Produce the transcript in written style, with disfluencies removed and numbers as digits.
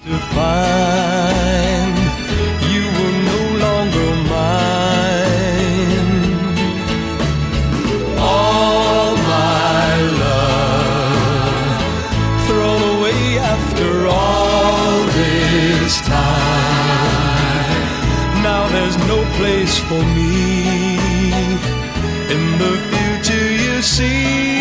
To find you were no longer mine. All my love thrown away after all this time. Now there's no place for me in the future, you see.